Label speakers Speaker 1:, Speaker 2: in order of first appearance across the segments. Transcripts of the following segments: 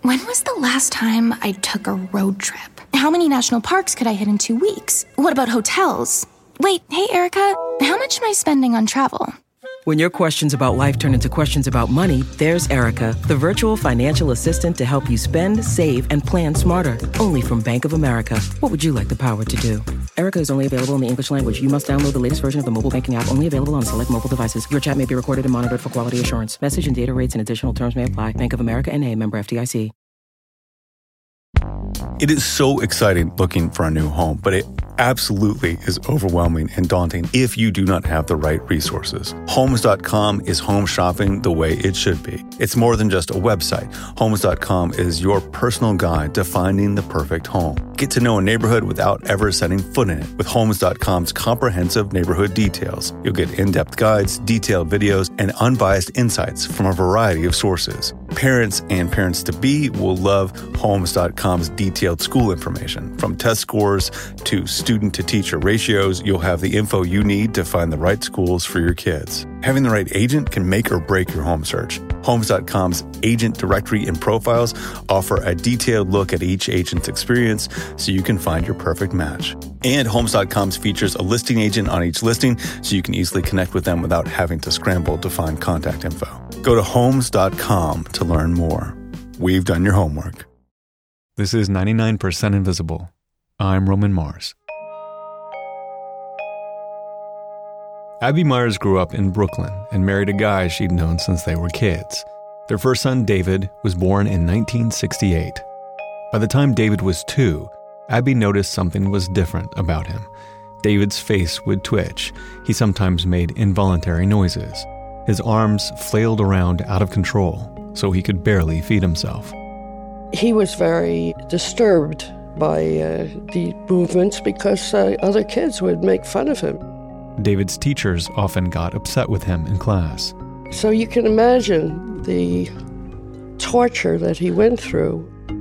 Speaker 1: When was the last time I took a road trip? How many national parks could I hit in 2 weeks? What about hotels? Wait, hey, Erica, how much am I spending on travel?
Speaker 2: When your questions about life turn into questions about money, there's Erica, the virtual financial assistant to help you spend, save, and plan smarter. Only from Bank of America. What would you like the power to do? Erica is only available in the English language. You must download the latest version of the mobile banking app, only available on select mobile devices. Your chat may be recorded and monitored for quality assurance. Message and data rates and additional terms may apply. Bank of America N.A., member FDIC.
Speaker 3: It is so exciting looking for a new home, but it absolutely is overwhelming and daunting if you do not have the right resources. Homes.com is home shopping the way it should be. It's more than just a website. Homes.com is your personal guide to finding the perfect home. Get to know a neighborhood without ever setting foot in it with Homes.com's comprehensive neighborhood details. You'll get in-depth guides, detailed videos, and unbiased insights from a variety of sources. Parents and parents-to-be will love Homes.com's detailed school information. From test scores to student-to-teacher ratios, you'll have the info you need to find the right schools for your kids. Having the right agent can make or break your home search. Homes.com's agent directory and profiles offer a detailed look at each agent's experience so you can find your perfect match. And Homes.com's features a listing agent on each listing so you can easily connect with them without having to scramble to find contact info. Go to Homes.com to learn more. We've done your homework.
Speaker 4: This is 99% Invisible. I'm Roman Mars. Abby Myers grew up in Brooklyn and married a guy she'd known since they were kids. Their first son, David, was born in 1968. By the time David was 2, Abby noticed something was different about him. David's face would twitch. He sometimes made involuntary noises. His arms flailed around out of control, so he could barely feed himself.
Speaker 5: He was very disturbed by the movements because other kids would make fun of him.
Speaker 4: David's teachers often got upset with him in class.
Speaker 5: So you can imagine the torture that he went through.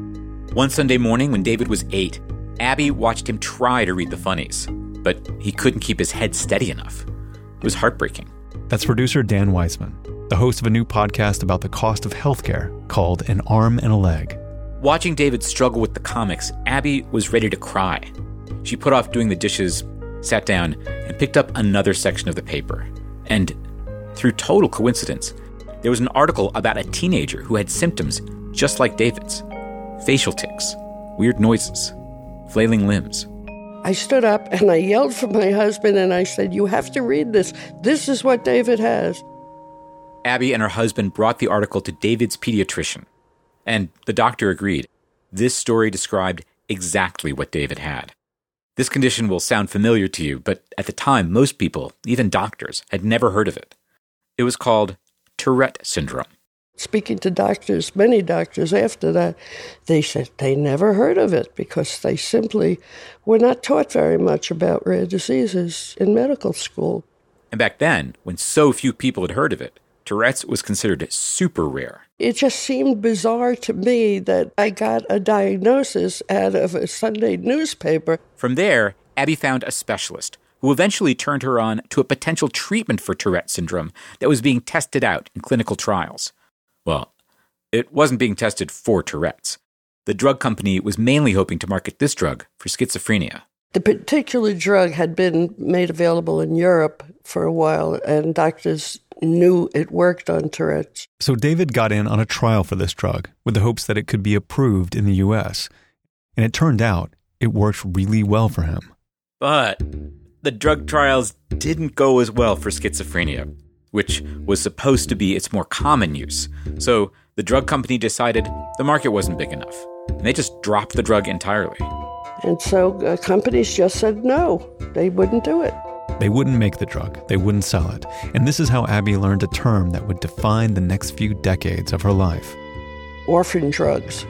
Speaker 6: One Sunday morning when David was 8, Abby watched him try to read the funnies, but he couldn't keep his head steady enough. It was heartbreaking.
Speaker 4: That's producer Dan Weissman, the host of a new podcast about the cost of healthcare called An Arm and a Leg.
Speaker 6: Watching David struggle with the comics, Abby was ready to cry. She put off doing the dishes, sat down, and picked up another section of the paper. And through total coincidence, there was an article about a teenager who had symptoms just like David's. Facial tics, weird noises, flailing limbs.
Speaker 5: I stood up and I yelled for my husband and I said, "You have to read this. This is what David has."
Speaker 6: Abby and her husband brought the article to David's pediatrician, and the doctor agreed. This story described exactly what David had. This condition will sound familiar to you, but at the time, most people, even doctors, had never heard of it. It was called Tourette syndrome.
Speaker 5: Speaking to doctors, many doctors after that, they said they never heard of it because they simply were not taught very much about rare diseases in medical school.
Speaker 6: And back then, when so few people had heard of it, Tourette's was considered super rare.
Speaker 5: It just seemed bizarre to me that I got a diagnosis out of a Sunday newspaper.
Speaker 6: From there, Abby found a specialist who eventually turned her on to a potential treatment for Tourette syndrome that was being tested out in clinical trials. Well, it wasn't being tested for Tourette's. The drug company was mainly hoping to market this drug for schizophrenia.
Speaker 5: The particular drug had been made available in Europe for a while, and doctors knew it worked on Tourette's.
Speaker 4: So David got in on a trial for this drug with the hopes that it could be approved in the U.S. And it turned out it worked really well for him.
Speaker 6: But the drug trials didn't go as well for schizophrenia, which was supposed to be its more common use. So the drug company decided the market wasn't big enough, and they just dropped the drug entirely.
Speaker 5: And so companies just said no, they wouldn't do it.
Speaker 4: They wouldn't make the drug, they wouldn't sell it. And this is how Abby learned a term that would define the next few decades of her life.
Speaker 5: Orphan drugs.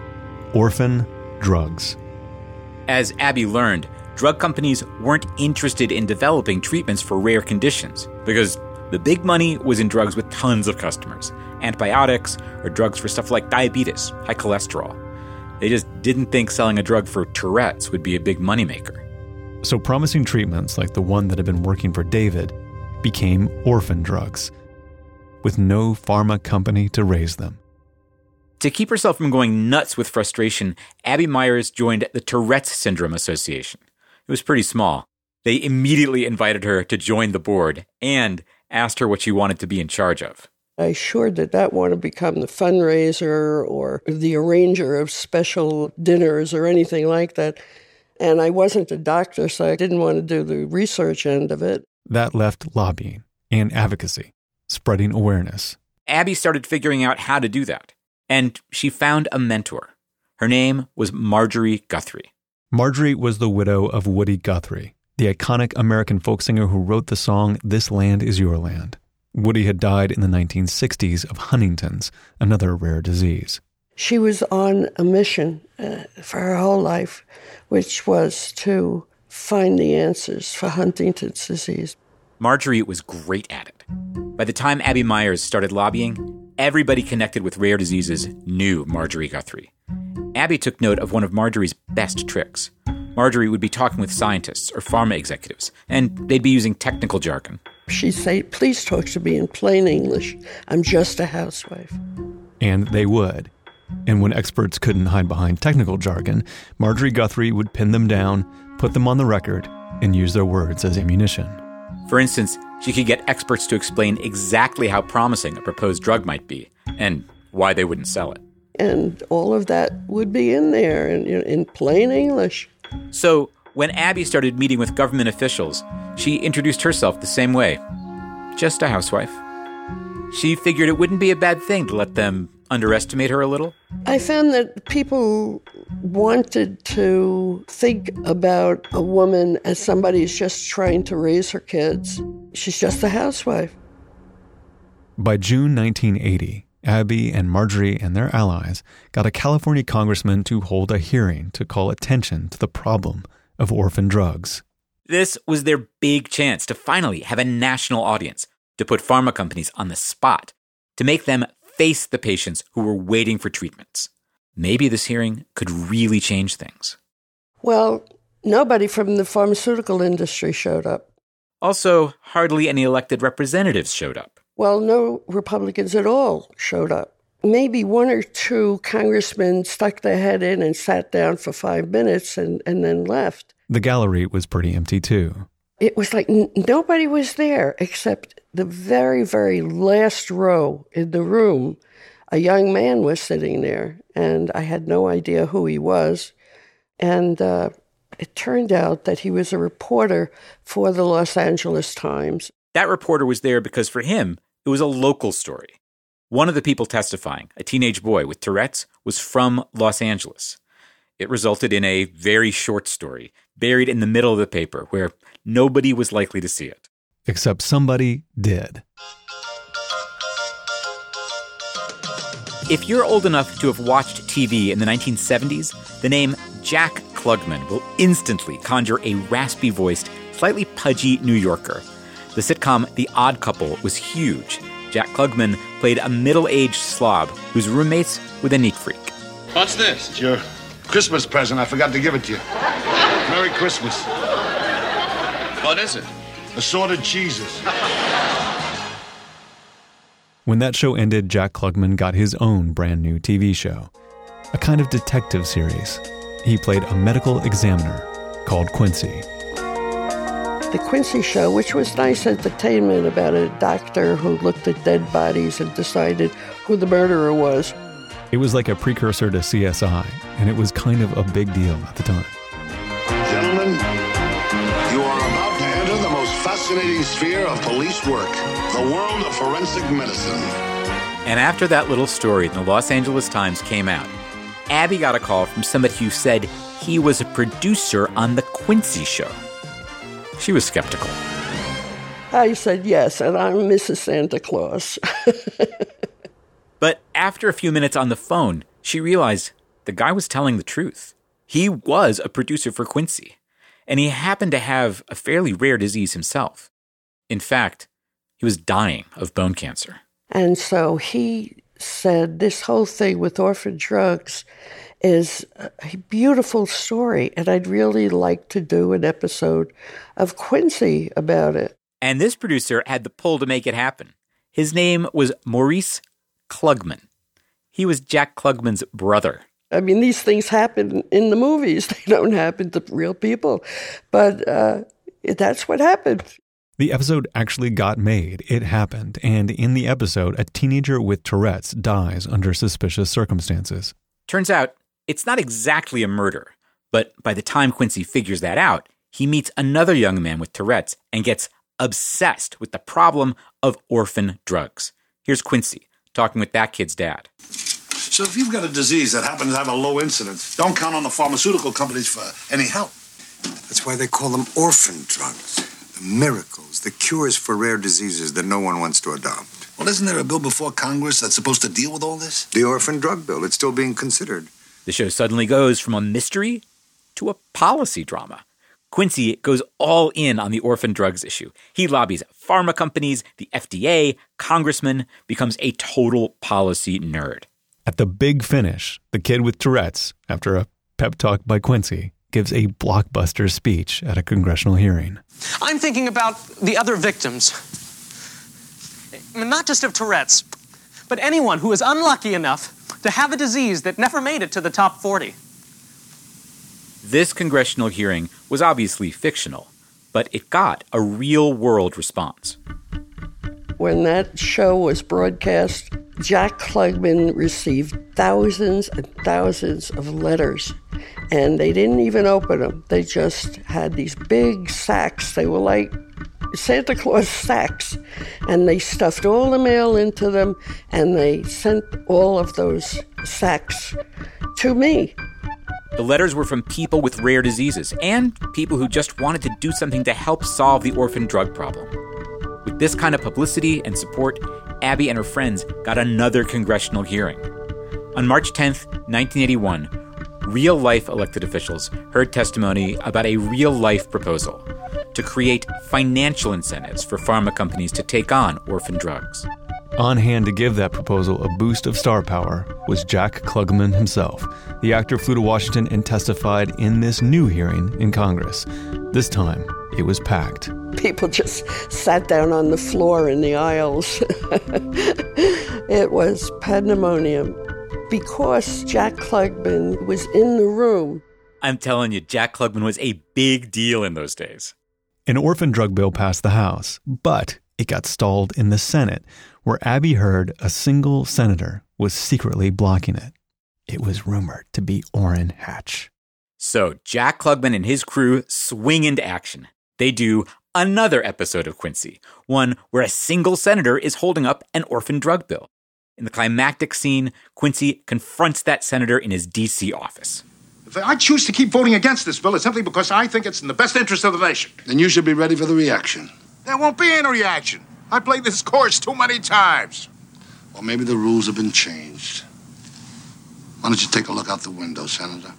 Speaker 4: Orphan drugs.
Speaker 6: As Abby learned, drug companies weren't interested in developing treatments for rare conditions because the big money was in drugs with tons of customers, antibiotics or drugs for stuff like diabetes, high cholesterol. They just didn't think selling a drug for Tourette's would be a big moneymaker.
Speaker 4: So promising treatments like the one that had been working for David became orphan drugs, with no pharma company to raise them.
Speaker 6: To keep herself from going nuts with frustration, Abby Meyers joined the Tourette's Syndrome Association. It was pretty small. They immediately invited her to join the board and asked her what she wanted to be in charge of.
Speaker 5: I sure did not want to become the fundraiser or the arranger of special dinners or anything like that. And I wasn't a doctor, so I didn't want to do the research end of it.
Speaker 4: That left lobbying and advocacy, spreading awareness.
Speaker 6: Abby started figuring out how to do that. And she found a mentor. Her name was Marjorie Guthrie.
Speaker 4: Marjorie was the widow of Woody Guthrie, the iconic American folk singer who wrote the song This Land Is Your Land. Woody had died in the 1960s of Huntington's, another rare disease.
Speaker 5: She was on a mission for her whole life, which was to find the answers for Huntington's disease.
Speaker 6: Marjorie was great at it. By the time Abby Meyers started lobbying, everybody connected with rare diseases knew Marjorie Guthrie. Abby took note of one of Marjorie's best tricks. Marjorie would be talking with scientists or pharma executives, and they'd be using technical jargon.
Speaker 5: She'd say, please talk to me in plain English. I'm just a housewife.
Speaker 4: And they would. And when experts couldn't hide behind technical jargon, Marjorie Guthrie would pin them down, put them on the record, and use their words as ammunition.
Speaker 6: For instance, she could get experts to explain exactly how promising a proposed drug might be and why they wouldn't sell it.
Speaker 5: And all of that would be in there in plain English.
Speaker 6: So when Abby started meeting with government officials, she introduced herself the same way. Just a housewife. She figured it wouldn't be a bad thing to let them underestimate her a little.
Speaker 5: I found that people wanted to think about a woman as somebody who's just trying to raise her kids. She's just a housewife.
Speaker 4: By June 1980, Abby and Marjorie and their allies got a California congressman to hold a hearing to call attention to the problem of orphan drugs.
Speaker 6: This was their big chance to finally have a national audience, to put pharma companies on the spot, to make them face the patients who were waiting for treatments. Maybe this hearing could really change things.
Speaker 5: Well, nobody from the pharmaceutical industry showed up.
Speaker 6: Also, hardly any elected representatives showed up.
Speaker 5: Well, no Republicans at all showed up. Maybe one or two congressmen stuck their head in and sat down for 5 minutes and then left.
Speaker 4: The gallery was pretty empty too.
Speaker 5: It was like nobody was there except the very, very last row in the room. A young man was sitting there, and I had no idea who he was. And it turned out that he was a reporter for the Los Angeles Times.
Speaker 6: That reporter was there because for him, it was a local story. One of the people testifying, a teenage boy with Tourette's, was from Los Angeles. It resulted in a very short story, buried in the middle of the paper, where nobody was likely to see it.
Speaker 4: Except somebody did.
Speaker 6: If you're old enough to have watched TV in the 1970s, the name Jack Klugman will instantly conjure a raspy-voiced, slightly pudgy New Yorker. The sitcom The Odd Couple was huge. Jack Klugman played a middle-aged slob whose roommates were the neat freak.
Speaker 7: What's this?
Speaker 8: It's your Christmas present. I forgot to give it to you. Merry Christmas.
Speaker 7: What is it?
Speaker 8: Assorted cheeses.
Speaker 4: When that show ended, Jack Klugman got his own brand new TV show, a kind of detective series. He played a medical examiner called Quincy.
Speaker 5: The Quincy Show, which was nice entertainment about a doctor who looked at dead bodies and decided who the murderer was.
Speaker 4: It was like a precursor to CSI, and it was kind of a big deal at the time.
Speaker 8: Gentlemen, you are about to enter the most fascinating sphere of police work, the world of forensic medicine.
Speaker 6: And after that little story in the Los Angeles Times came out, Abby got a call from somebody who said he was a producer on The Quincy Show. She was skeptical.
Speaker 5: I said yes, and I'm Mrs. Santa Claus.
Speaker 6: But after a few minutes on the phone, she realized the guy was telling the truth. He was a producer for Quincy, and he happened to have a fairly rare disease himself. In fact, he was dying of bone cancer.
Speaker 5: And so he said, this whole thing with orphan drugs is a beautiful story, and I'd really like to do an episode of Quincy about it.
Speaker 6: And this producer had the pull to make it happen. His name was Maurice Klugman. He was Jack Klugman's brother.
Speaker 5: I mean, these things happen in the movies. They don't happen to real people. But that's what happened.
Speaker 4: The episode actually got made. It happened. And in the episode, a teenager with Tourette's dies under suspicious circumstances.
Speaker 6: Turns out, it's not exactly a murder. But by the time Quincy figures that out, he meets another young man with Tourette's and gets obsessed with the problem of orphan drugs. Here's Quincy talking with that kid's dad.
Speaker 8: So if you've got a disease that happens to have a low incidence, don't count on the pharmaceutical companies for any help.
Speaker 9: That's why they call them orphan drugs. The miracles, the cures for rare diseases that no one wants to adopt.
Speaker 8: Well, isn't there a bill before Congress that's supposed to deal with all this?
Speaker 9: The orphan drug bill, it's still being considered.
Speaker 6: The show suddenly goes from a mystery to a policy drama. Quincy goes all in on the orphan drugs issue. He lobbies pharma companies, the FDA, congressmen, becomes a total policy nerd.
Speaker 4: At the big finish, the kid with Tourette's, after a pep talk by Quincy, gives a blockbuster speech at a congressional hearing.
Speaker 10: I'm thinking about the other victims. Not just of Tourette's, but anyone who is unlucky enough to have a disease that never made it to the top 40.
Speaker 6: This congressional hearing was obviously fictional, but it got a real-world response.
Speaker 5: When that show was broadcast, Jack Klugman received thousands and thousands of letters, and they didn't even open them. They just had these big sacks. They were like Santa Claus sacks, and they stuffed all the mail into them, and they sent all of those sacks to me.
Speaker 6: The letters were from people with rare diseases and people who just wanted to do something to help solve the orphan drug problem. With this kind of publicity and support, Abby and her friends got another congressional hearing. On March 10th, 1981, real-life elected officials heard testimony about a real-life proposal to create financial incentives for pharma companies to take on orphan drugs.
Speaker 4: On hand to give that proposal a boost of star power was Jack Klugman himself. The actor flew to Washington and testified in this new hearing in Congress. This time, it was packed.
Speaker 5: People just sat down on the floor in the aisles. It was pandemonium. Because Jack Klugman was in the room.
Speaker 6: I'm telling you, Jack Klugman was a big deal in those days.
Speaker 4: An orphan drug bill passed the House, but it got stalled in the Senate, where Abby heard a single senator was secretly blocking it. It was rumored to be Orrin Hatch.
Speaker 6: So Jack Klugman and his crew swing into action. They do another episode of Quincy, one where a single senator is holding up an orphan drug bill. In the climactic scene, Quincy confronts that senator in his D.C. office.
Speaker 8: If I choose to keep voting against this bill, it's simply because I think it's in the best interest of the nation. Then you should be ready for the reaction. There won't be any reaction. I played this course too many times. Or maybe the rules have been changed. Why don't you take a look out the window, Senator?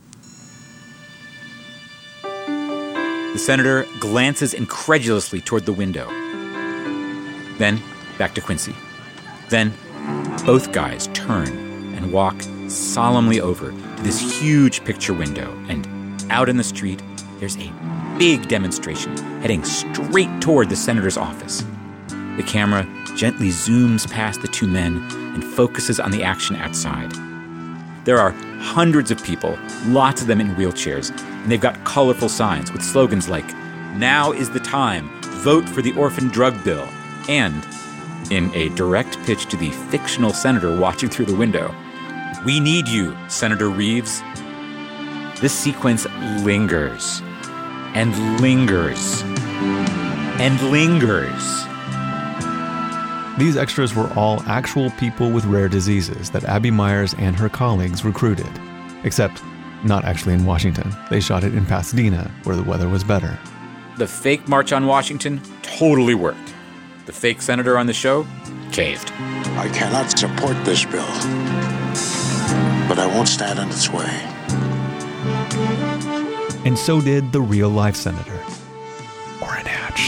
Speaker 6: The senator glances incredulously toward the window. Then, back to Quincy. Then, both guys turn and walk solemnly over to this huge picture window. And out in the street, there's a big demonstration heading straight toward the senator's office. The camera gently zooms past the two men and focuses on the action outside. There are hundreds of people, lots of them in wheelchairs, and they've got colorful signs with slogans like, "Now is the time, vote for the orphan drug bill," and, in a direct pitch to the fictional senator watching through the window, "We need you, Senator Reeves." This sequence lingers, and lingers, and lingers.
Speaker 4: These extras were all actual people with rare diseases that Abby Myers and her colleagues recruited. Except not actually in Washington. They shot it in Pasadena, where the weather was better.
Speaker 6: The fake March on Washington totally worked. The fake senator on the show caved.
Speaker 8: I cannot support this bill, but I won't stand in its way.
Speaker 4: And so did the real-life senator, Orrin Hatch.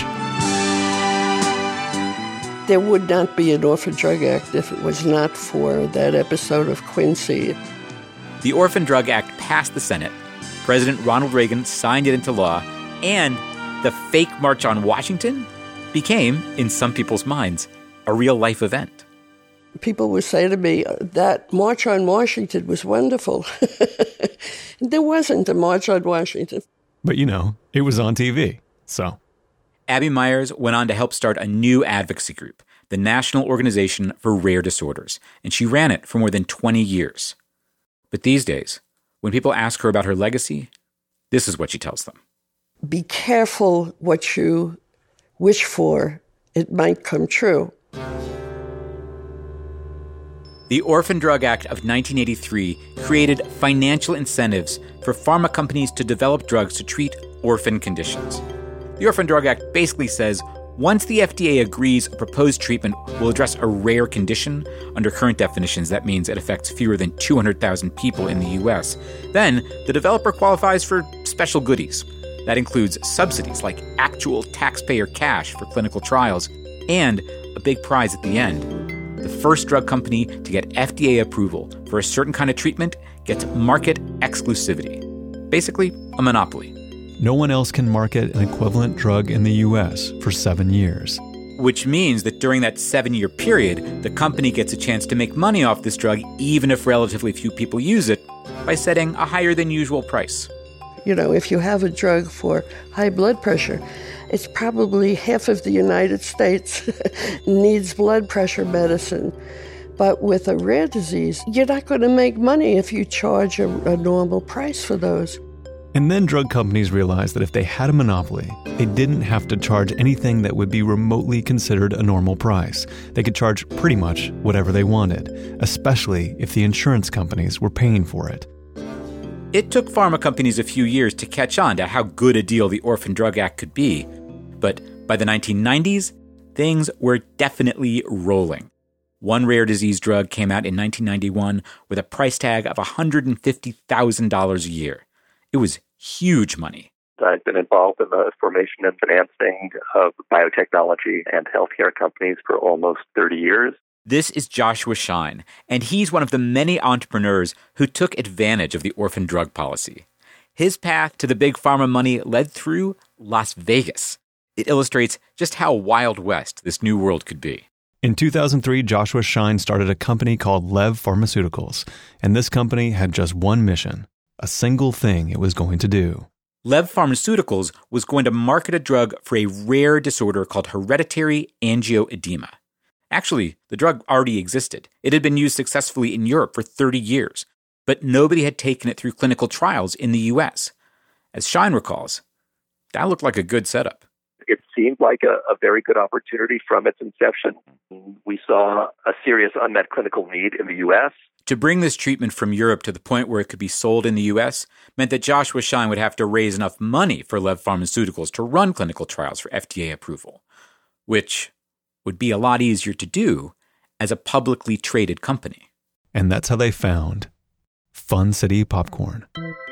Speaker 5: There would not be an Orphan Drug Act if it was not for that episode of Quincy.
Speaker 6: The Orphan Drug Act passed the Senate. President Ronald Reagan signed it into law, and the fake March on Washington became, in some people's minds, a real-life event.
Speaker 5: people would say to me, that March on Washington was wonderful. There wasn't a March on Washington.
Speaker 4: But it was on TV, so.
Speaker 6: Abby Meyers went on to help start a new advocacy group, the National Organization for Rare Disorders, and she ran it for more than 20 years. But these days, when people ask her about her legacy, this is what she tells them.
Speaker 5: Be careful what you wish for. It might come true.
Speaker 6: The Orphan Drug Act of 1983 created financial incentives for pharma companies to develop drugs to treat orphan conditions. The Orphan Drug Act basically says once the FDA agrees a proposed treatment will address a rare condition, under current definitions that means it affects fewer than 200,000 people in the U.S., then the developer qualifies for special goodies. That includes subsidies like actual taxpayer cash for clinical trials and a big prize at the end. The first drug company to get FDA approval for a certain kind of treatment gets market exclusivity. Basically, a monopoly.
Speaker 4: No one else can market an equivalent drug in the U.S. for 7 years.
Speaker 6: Which means that during that 7-year period, the company gets a chance to make money off this drug even if relatively few people use it by setting a higher than usual price.
Speaker 5: If you have a drug for high blood pressure, it's probably half of the United States needs blood pressure medicine. But with a rare disease, you're not going to make money if you charge a normal price for those.
Speaker 4: And then drug companies realized that if they had a monopoly, they didn't have to charge anything that would be remotely considered a normal price. They could charge pretty much whatever they wanted, especially if the insurance companies were paying for it.
Speaker 6: It took pharma companies a few years to catch on to how good a deal the Orphan Drug Act could be. But by the 1990s, things were definitely rolling. One rare disease drug came out in 1991 with a price tag of $150,000 a year. It was huge money.
Speaker 11: I've been involved in the formation and financing of biotechnology and healthcare companies for almost 30 years.
Speaker 6: This is Joshua Schein, and he's one of the many entrepreneurs who took advantage of the orphan drug policy. His path to the big pharma money led through Las Vegas. It illustrates just how Wild West this new world could be.
Speaker 4: In 2003, Joshua Schein started a company called Lev Pharmaceuticals, and this company had just one mission, a single thing it was going to do.
Speaker 6: Lev Pharmaceuticals was going to market a drug for a rare disorder called hereditary angioedema. Actually, the drug already existed. It had been used successfully in Europe for 30 years, but nobody had taken it through clinical trials in the U.S. As Schein recalls, that looked like a good setup.
Speaker 11: It seemed like a very good opportunity from its inception. We saw a serious unmet clinical need in the U.S.
Speaker 6: To bring this treatment from Europe to the point where it could be sold in the U.S. meant that Joshua Schein would have to raise enough money for Lev Pharmaceuticals to run clinical trials for FDA approval, which would be a lot easier to do as a publicly traded company.
Speaker 4: And that's how they found Fun City Popcorn.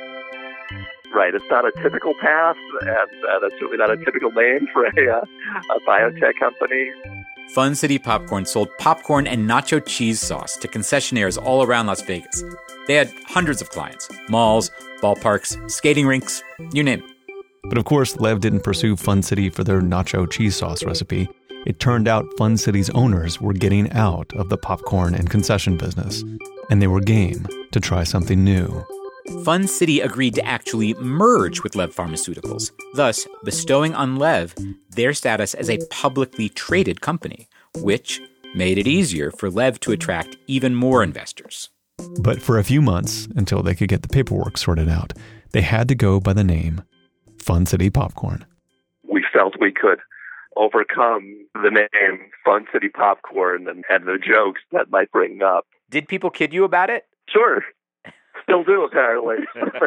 Speaker 11: Right, it's not a typical path, and that's really not a typical name for a biotech company.
Speaker 6: Fun City Popcorn sold popcorn and nacho cheese sauce to concessionaires all around Las Vegas. They had hundreds of clients, malls, ballparks, skating rinks, you name it.
Speaker 4: But of course, Lev didn't pursue Fun City for their nacho cheese sauce recipe. It turned out Fun City's owners were getting out of the popcorn and concession business, and they were game to try something new.
Speaker 6: Fun City agreed to actually merge with Lev Pharmaceuticals, thus bestowing on Lev their status as a publicly traded company, which made it easier for Lev to attract even more investors.
Speaker 4: But for a few months, until they could get the paperwork sorted out, they had to go by the name Fun City Popcorn.
Speaker 11: We felt we could overcome the name Fun City Popcorn and the jokes that might bring up.
Speaker 6: Did people kid you about it?
Speaker 11: Sure. Still do, apparently.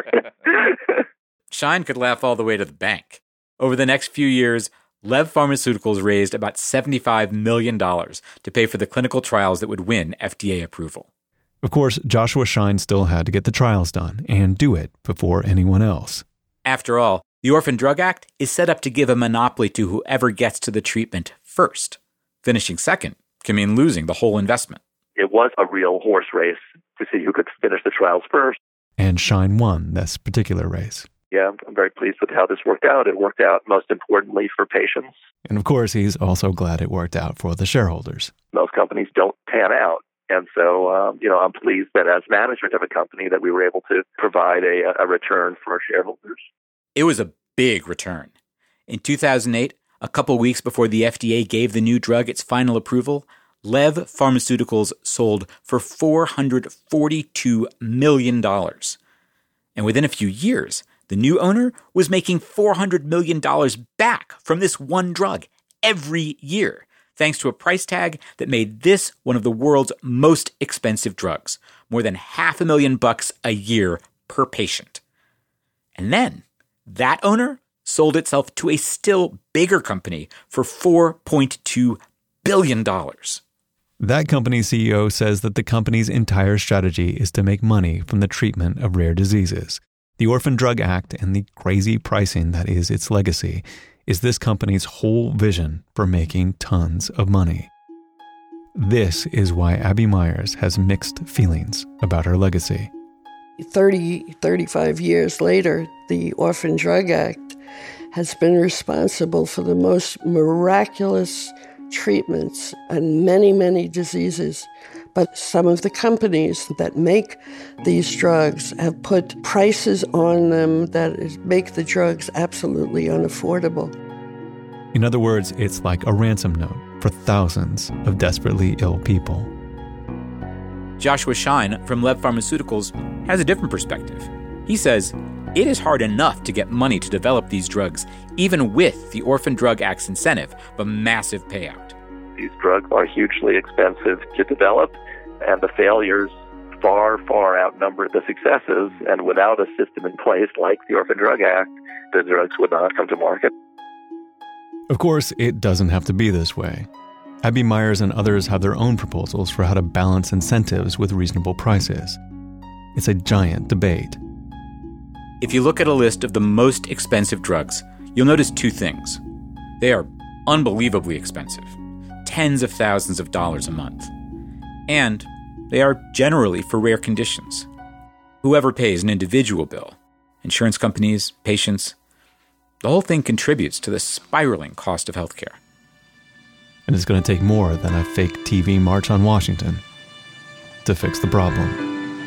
Speaker 6: Schein could laugh all the way to the bank. Over the next few years, Lev Pharmaceuticals raised about $75 million to pay for the clinical trials that would win FDA approval.
Speaker 4: Of course, Joshua Schein still had to get the trials done and do it before anyone else.
Speaker 6: After all, the Orphan Drug Act is set up to give a monopoly to whoever gets to the treatment first. Finishing second can mean losing the whole investment.
Speaker 11: It was a real horse race to see who could finish the trials first.
Speaker 4: And Schein won this particular race.
Speaker 11: Yeah, I'm very pleased with how this worked out. It worked out, most importantly, for patients.
Speaker 4: And of course, he's also glad it worked out for the shareholders.
Speaker 11: Most companies don't pan out. And so, I'm pleased that as management of a company that we were able to provide a return for our shareholders.
Speaker 6: It was a big return. In 2008, a couple weeks before the FDA gave the new drug its final approval, Lev Pharmaceuticals sold for $442 million. And within a few years, the new owner was making $400 million back from this one drug every year, thanks to a price tag that made this one of the world's most expensive drugs, more than $500,000 a year per patient. And then that owner sold itself to a still bigger company for $4.2 billion.
Speaker 4: That company's CEO says that the company's entire strategy is to make money from the treatment of rare diseases. The Orphan Drug Act and the crazy pricing that is its legacy is this company's whole vision for making tons of money. This is why Abby Meyers has mixed feelings about her legacy.
Speaker 5: 35 years later, the Orphan Drug Act has been responsible for the most miraculous treatments and many, many diseases. But some of the companies that make these drugs have put prices on them that make the drugs absolutely unaffordable.
Speaker 4: In other words, it's like a ransom note for thousands of desperately ill people.
Speaker 6: Joshua Schein from Lev Pharmaceuticals has a different perspective. He says it is hard enough to get money to develop these drugs, even with the Orphan Drug Act's incentive of a massive payout.
Speaker 11: These drugs are hugely expensive to develop, and the failures far, far outnumber the successes. And without a system in place like the Orphan Drug Act, the drugs would not come to market.
Speaker 4: Of course, it doesn't have to be this way. Abby Meyers and others have their own proposals for how to balance incentives with reasonable prices. It's a giant debate.
Speaker 6: If you look at a list of the most expensive drugs, you'll notice two things. They are unbelievably expensive, tens of thousands of dollars a month. And they are generally for rare conditions. Whoever pays an individual bill, insurance companies, patients, the whole thing contributes to the spiraling cost of healthcare.
Speaker 4: And it's going to take more than a fake TV march on Washington to fix the problem.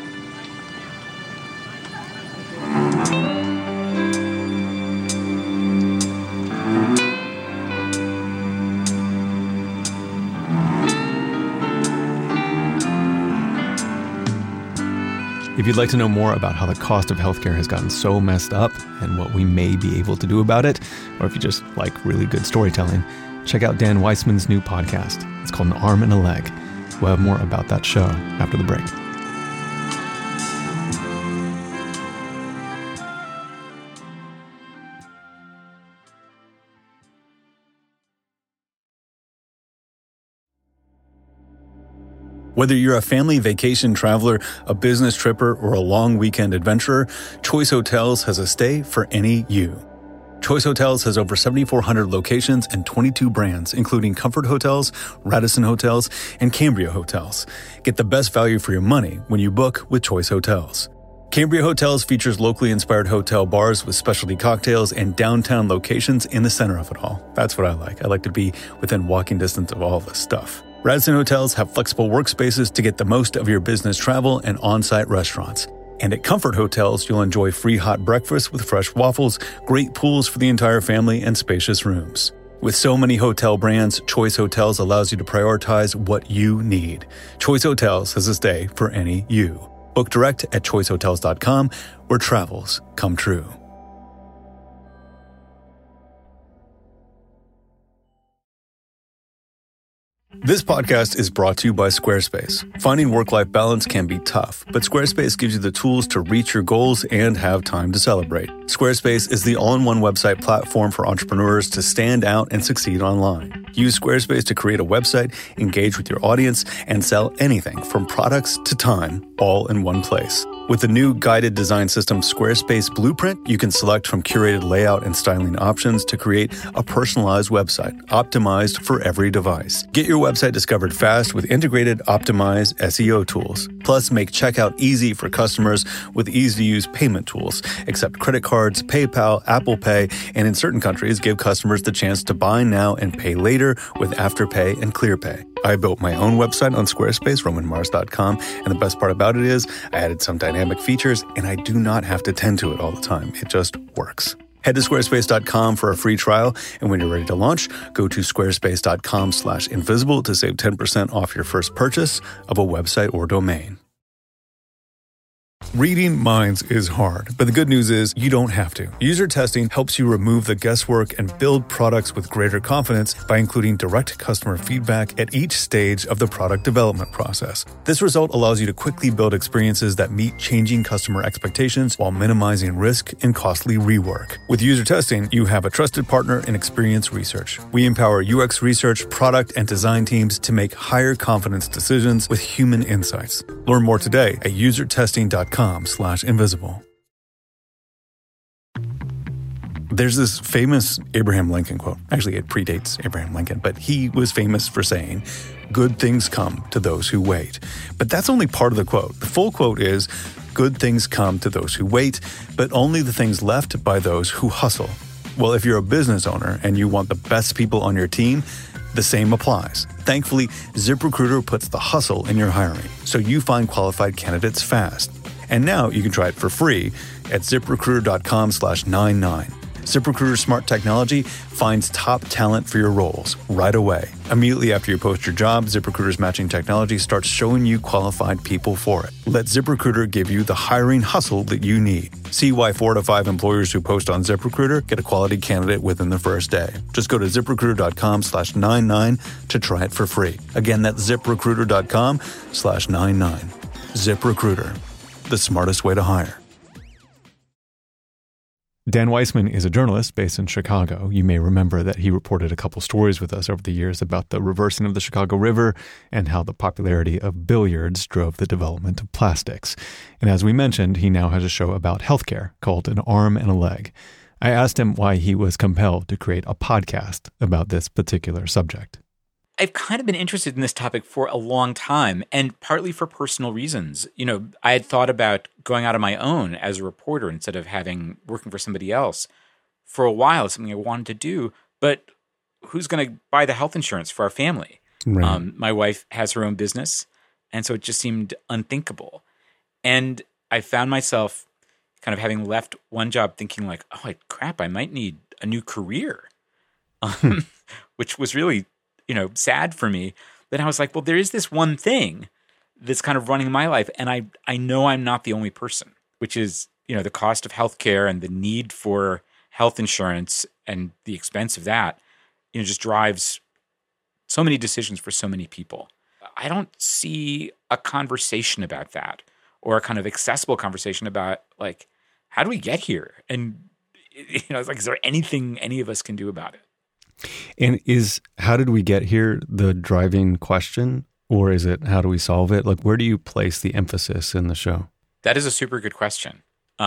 Speaker 4: If you'd like to know more about how the cost of healthcare has gotten so messed up and what we may be able to do about it, or if you just like really good storytelling, check out Dan Weissman's new podcast. It's called An Arm and a Leg. We'll have more about that show after the break.
Speaker 3: Whether you're a family vacation traveler, a business tripper, or a long weekend adventurer, Choice Hotels has a stay for any you. Choice Hotels has over 7,400 locations and 22 brands, including Comfort Hotels, Radisson Hotels, and Cambria Hotels. Get the best value for your money when you book with Choice Hotels. Cambria Hotels features locally inspired hotel bars with specialty cocktails and downtown locations in the center of it all. That's what I like. I like to be within walking distance of all this stuff. Radisson Hotels have flexible workspaces to get the most of your business travel and on-site restaurants. And at Comfort Hotels, you'll enjoy free hot breakfast with fresh waffles, great pools for the entire family, and spacious rooms. With so many hotel brands, Choice Hotels allows you to prioritize what you need. Choice Hotels has a stay for any you. Book direct at choicehotels.com, where travels come true. This podcast is brought to you by Squarespace. Finding work-life balance can be tough, but Squarespace gives you the tools to reach your goals and have time to celebrate. Squarespace is the all-in-one website platform for entrepreneurs to stand out and succeed online. Use Squarespace to create a website, engage with your audience, and sell anything from products to time, all in one place. With the new guided design system Squarespace Blueprint, you can select from curated layout and styling options to create a personalized website optimized for every device. Get your website discovered fast with integrated, optimized SEO tools. Plus, make checkout easy for customers with easy-to-use payment tools. Accept credit cards, PayPal, Apple Pay, and in certain countries, give customers the chance to buy now and pay later with Afterpay and ClearPay. I built my own website on Squarespace, RomanMars.com, and the best part about it is I added some dynamic features, and I do not have to tend to it all the time. It just works. Head to squarespace.com for a free trial, and when you're ready to launch, go to squarespace.com/invisible to save 10% off your first purchase of a website or domain. Reading minds is hard, but the good news is you don't have to. User testing helps you remove the guesswork and build products with greater confidence by including direct customer feedback at each stage of the product development process. This result allows you to quickly build experiences that meet changing customer expectations while minimizing risk and costly rework. With user testing, you have a trusted partner in Experience Research. We empower UX research, product, and design teams to make higher confidence decisions with human insights. Learn more today at usertesting.com/invisible. There's this famous Abraham Lincoln quote. Actually, it predates Abraham Lincoln, but he was famous for saying, "Good things come to those who wait." But that's only part of the quote. The full quote is, "Good things come to those who wait, but only the things left by those who hustle." Well, if you're a business owner and you want the best people on your team, the same applies. Thankfully, ZipRecruiter puts the hustle in your hiring, so you find qualified candidates fast. And now you can try it for free at ZipRecruiter.com/99. ZipRecruiter's smart technology finds top talent for your roles right away. Immediately after you post your job, ZipRecruiter's matching technology starts showing you qualified people for it. Let ZipRecruiter give you the hiring hustle that you need. See why 4 to 5 employers who post on ZipRecruiter get a quality candidate within the first day. Just go to ZipRecruiter.com/99 to try it for free. Again, that's ZipRecruiter.com/99. ZipRecruiter, the smartest way to hire.
Speaker 4: Dan Weissman is a journalist based in Chicago. You may remember that he reported a couple stories with us over the years about the reversing of the Chicago River and how the popularity of billiards drove the development of plastics. And as we mentioned, he now has a show about healthcare called An Arm and a Leg. I asked him why he was compelled to create a podcast about this particular subject.
Speaker 6: I've kind of been interested in this topic for a long time, and partly for personal reasons. You know, I had thought about going out on my own as a reporter instead of working for somebody else for a while. It's something I wanted to do, but who's going to buy the health insurance for our family?
Speaker 4: Right.
Speaker 6: My wife has her own business, and so it just seemed unthinkable. And I found myself kind of having left one job thinking like, oh, crap, I might need a new career, which was really sad for me. Then I was like, well, there is this one thing that's kind of running my life. And I know I'm not the only person, which is, the cost of healthcare and the need for health insurance and the expense of that, just drives so many decisions for so many people. I don't see a conversation about that, or a kind of accessible conversation about like, how do we get here? And, it's like, is there anything any of us can do about it?
Speaker 4: And is how did we get here the driving question, or is it how do we solve it? Like, where do you place the emphasis in the show?
Speaker 6: That is a super good question.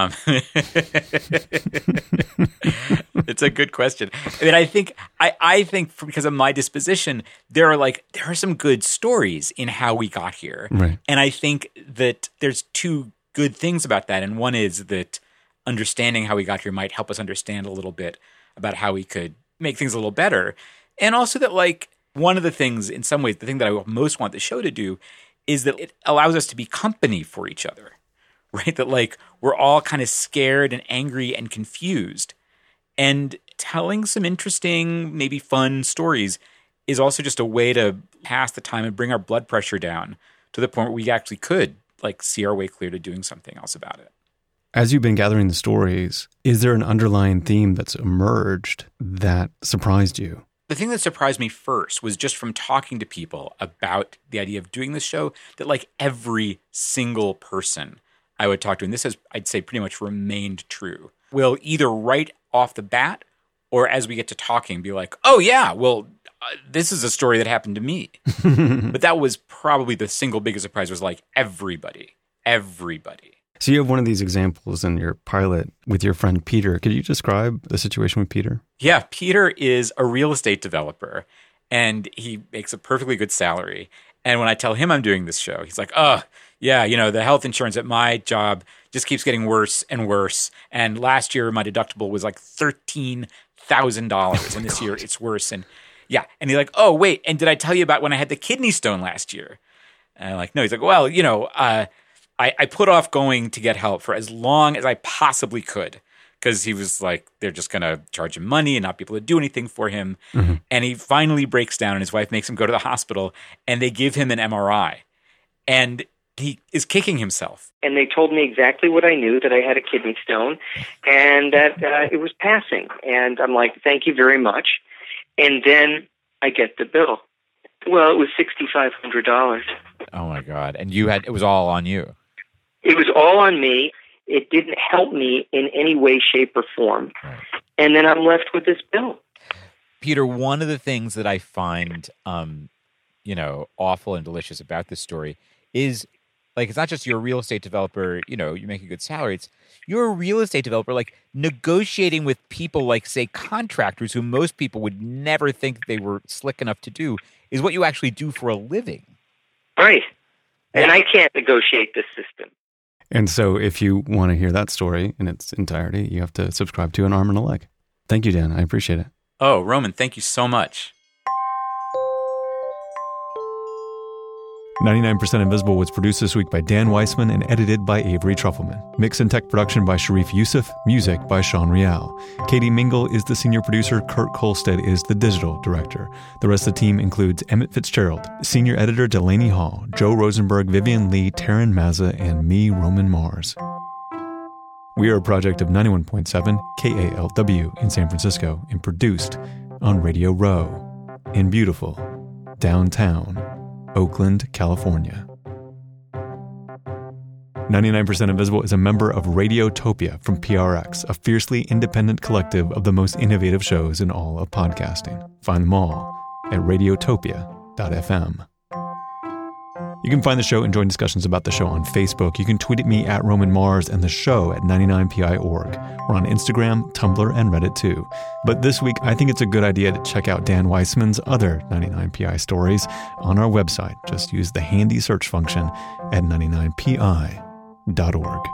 Speaker 6: It's a good question. I mean, I think because of my disposition, there are some good stories in how we got here.
Speaker 4: Right.
Speaker 6: And I think that there's two good things about that. And one is that understanding how we got here might help us understand a little bit about how we could make things a little better. And also that one of the things, in some ways, the thing that I most want the show to do is that it allows us to be company for each other, right? That we're all kind of scared and angry and confused. And telling some interesting, maybe fun stories is also just a way to pass the time and bring our blood pressure down to the point where we actually could see our way clear to doing something else about it.
Speaker 4: As you've been gathering the stories, is there an underlying theme that's emerged that surprised you?
Speaker 6: The thing that surprised me first was just from talking to people about the idea of doing this show, that every single person I would talk to, and this has, I'd say, pretty much remained true, will either right off the bat or as we get to talking be like, oh yeah, well, this is a story that happened to me. But that was probably the single biggest surprise, was everybody.
Speaker 4: So you have one of these examples in your pilot with your friend Peter. Could you describe the situation with Peter?
Speaker 6: Yeah, Peter is a real estate developer, and he makes a perfectly good salary. And when I tell him I'm doing this show, he's like, oh, yeah, the health insurance at my job just keeps getting worse and worse. And last year, my deductible was like $13,000. And this year, it's worse. And yeah. And he's like, oh, wait. And did I tell you about when I had the kidney stone last year? And I'm like, no. He's like, well, I put off going to get help for as long as I possibly could. Because he was like, they're just going to charge him money and not be able to do anything for him. Mm-hmm. And he finally breaks down and his wife makes him go to the hospital and they give him an MRI. And he is kicking himself.
Speaker 12: And they told me exactly what I knew, that I had a kidney stone and that it was passing. And I'm like, thank you very much. And then I get the bill. Well, it was $6,500.
Speaker 6: Oh, my God. And it was all on you.
Speaker 12: It was all on me. It didn't help me in any way, shape, or form. Right. And then I'm left with this bill.
Speaker 6: Peter, one of the things that I find, awful and delicious about this story is, like, it's not just you're a real estate developer, you make a good salary. It's you're a real estate developer, like, negotiating with people like, say, contractors who most people would never think they were slick enough to do is what you actually do for a living.
Speaker 12: Right. And I can't negotiate this system.
Speaker 4: And so if you want to hear that story in its entirety, you have to subscribe to An Arm and a Leg. Thank you, Dan. I appreciate it.
Speaker 6: Oh, Roman, thank you so much.
Speaker 4: 99% Invisible was produced this week by Dan Weissman and edited by Avery Trufelman. Mix and tech production by Sharif Youssef. Music by Sean Rial. Katie Mingle is the senior producer. Kurt Kolstad is the digital director. The rest of the team includes Emmett Fitzgerald, senior editor Delaney Hall, Joe Rosenberg, Vivian Lee, Taryn Mazza, and me, Roman Mars. We are a project of 91.7 KALW in San Francisco and produced on Radio Row in beautiful downtown Oakland, California. 99% Invisible is a member of Radiotopia from PRX, a fiercely independent collective of the most innovative shows in all of podcasting. Find them all at radiotopia.fm. You can find the show and join discussions about the show on Facebook. You can tweet at me at Roman Mars and the show at 99pi.org. We're on Instagram, Tumblr, and Reddit too. But this week, I think it's a good idea to check out Dan Weissman's other 99pi stories on our website. Just use the handy search function at 99pi.org.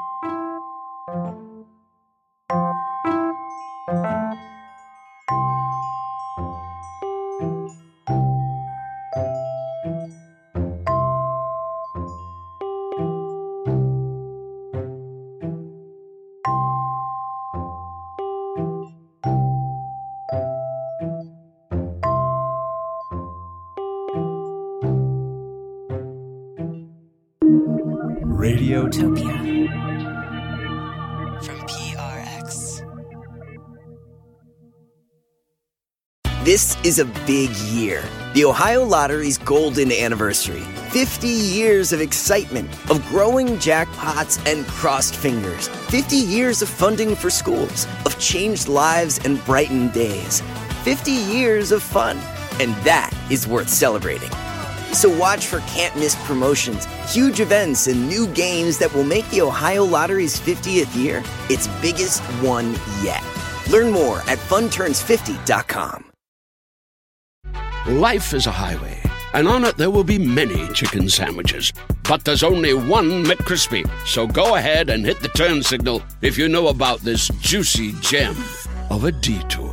Speaker 13: Radiotopia from PRX. This is a big year. The Ohio Lottery's golden anniversary. 50 years of excitement, of growing jackpots and crossed fingers. 50 years of funding for schools, of changed lives and brightened days. 50 years of fun, and that is worth celebrating. So watch for can't-miss promotions, huge events, and new games that will make the Ohio Lottery's 50th year its biggest one yet. Learn more at funturns50.com.
Speaker 14: Life is a highway, and on it there will be many chicken sandwiches. But there's only one McCrispy. So go ahead and hit the turn signal if you know about this juicy gem of a detour.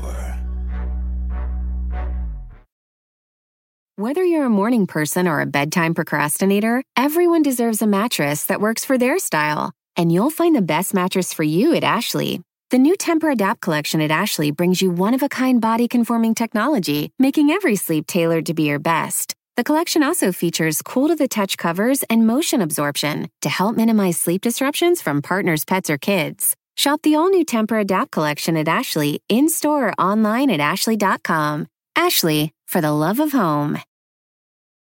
Speaker 15: Whether you're a morning person or a bedtime procrastinator, everyone deserves a mattress that works for their style. And you'll find the best mattress for you at Ashley. The new Tempur-Adapt collection at Ashley brings you one-of-a-kind body-conforming technology, making every sleep tailored to be your best. The collection also features cool-to-the-touch covers and motion absorption to help minimize sleep disruptions from partners, pets, or kids. Shop the all-new Tempur-Adapt collection at Ashley, in-store or online at ashley.com. Ashley, for the love of home.